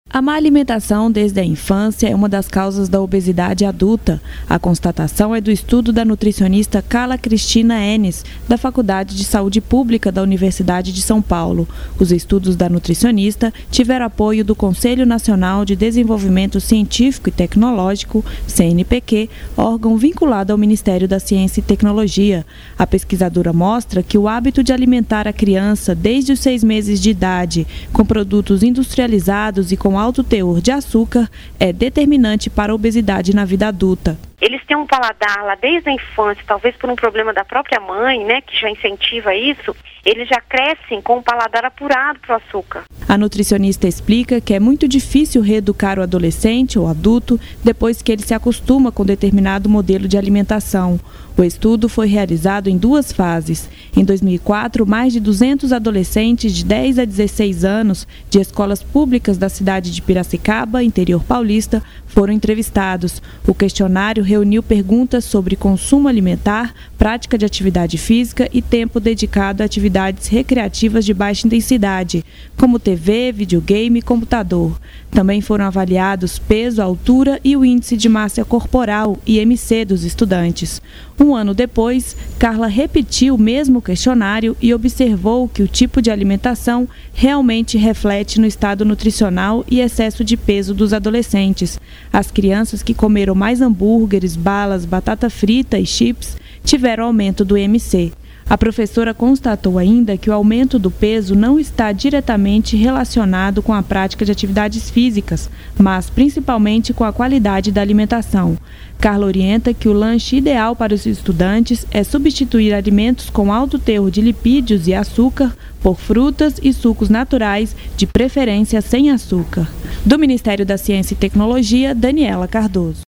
A má alimentação desde a infância é uma das causas da obesidade adulta. A constatação é do estudo da nutricionista Carla Cristina Enes, da Faculdade de Saúde Pública da Universidade de São Paulo. Os estudos da nutricionista tiveram apoio do Conselho Nacional de Desenvolvimento Científico e Tecnológico, CNPq, órgão vinculado ao Ministério da Ciência e Tecnologia. A pesquisadora mostra que o hábito de alimentar a criança desde os 6 meses de idade com produtos industrializados e com alto teor de açúcar é determinante para a obesidade na vida adulta. Eles têm um paladar lá desde a infância, talvez por um problema da própria mãe, que já incentiva isso, eles já crescem com o paladar apurado para o açúcar. A nutricionista explica que é muito difícil reeducar o adolescente ou adulto depois que ele se acostuma com determinado modelo de alimentação. O estudo foi realizado em 2 fases. Em 2004, mais de 200 adolescentes de 10 a 16 anos de escolas públicas da cidade de Piracicaba, interior paulista, foram entrevistados. O questionário reuniu perguntas sobre consumo alimentar, prática de atividade física e tempo dedicado a atividades recreativas de baixa intensidade, como TV, videogame e computador. Também foram avaliados peso, altura e o índice de massa corporal, IMC, dos estudantes. Um ano depois, Carla repetiu o mesmo questionário e observou que o tipo de alimentação realmente reflete no estado nutricional e excesso de peso dos adolescentes. As crianças que comeram mais hambúrgueres, balas, batata frita e chips tiveram aumento do IMC. A professora constatou ainda que o aumento do peso não está diretamente relacionado com a prática de atividades físicas, mas principalmente com a qualidade da alimentação. Carla orienta que o lanche ideal para os estudantes é substituir alimentos com alto teor de lipídios e açúcar por frutas e sucos naturais, de preferência sem açúcar. Do Ministério da Ciência e Tecnologia, Daniela Cardoso.